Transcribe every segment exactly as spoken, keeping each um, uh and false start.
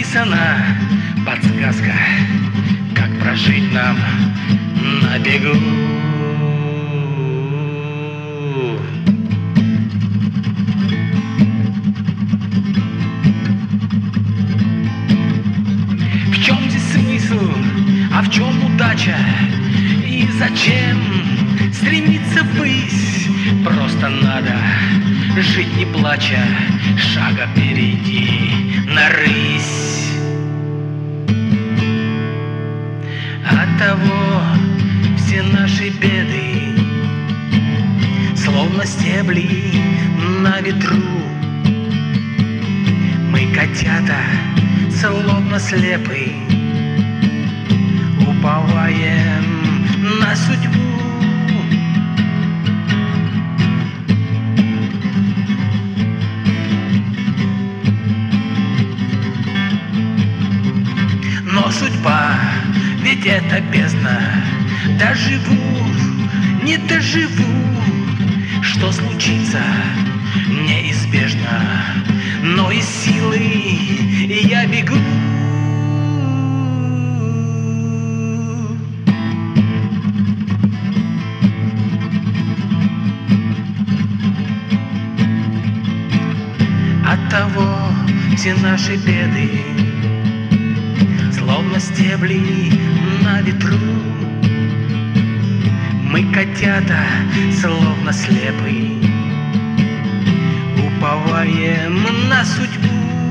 написана подсказка, как прожить нам на бегу. В чем здесь смысл, а в чем удача? И зачем стремиться ввысь? Просто надо жить не плача, шага перейди на рысь. Оттого все наши беды словно стебли на ветру. Мы котята, словно слепы, уповаем на судьбу. Но судьба, ведь это бездна, доживу, не доживу, что случится неизбежно, но из силы я бегу. Оттого все наши беды словно стебли на ветру. Мы котята, словно слепы, уповаем на судьбу.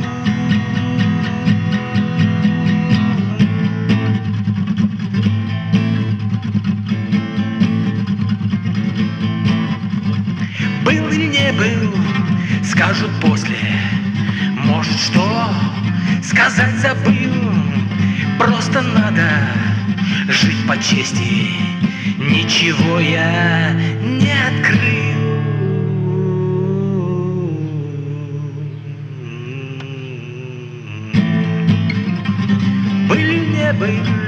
Был или не был, скажут после. Может, что сказать забыл. Просто надо жить по чести, ничего я не открыл. Был или не был,